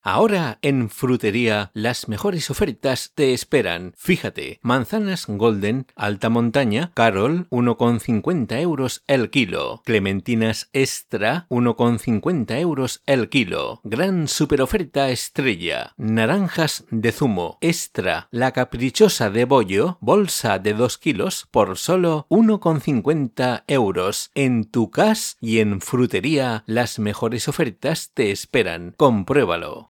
Ahora en Frutería las mejores ofertas te esperan. Fíjate, manzanas Golden alta montaña, Carol 1,50 € el kilo. Clementinas Extra 1,50 € el kilo. Gran superoferta estrella. Naranjas de zumo Extra, la caprichosa de bollo, bolsa de 2 kilos por solo 1,50 €. En tu cas y en Frutería las mejores ofertas te esperan. Compruébalo.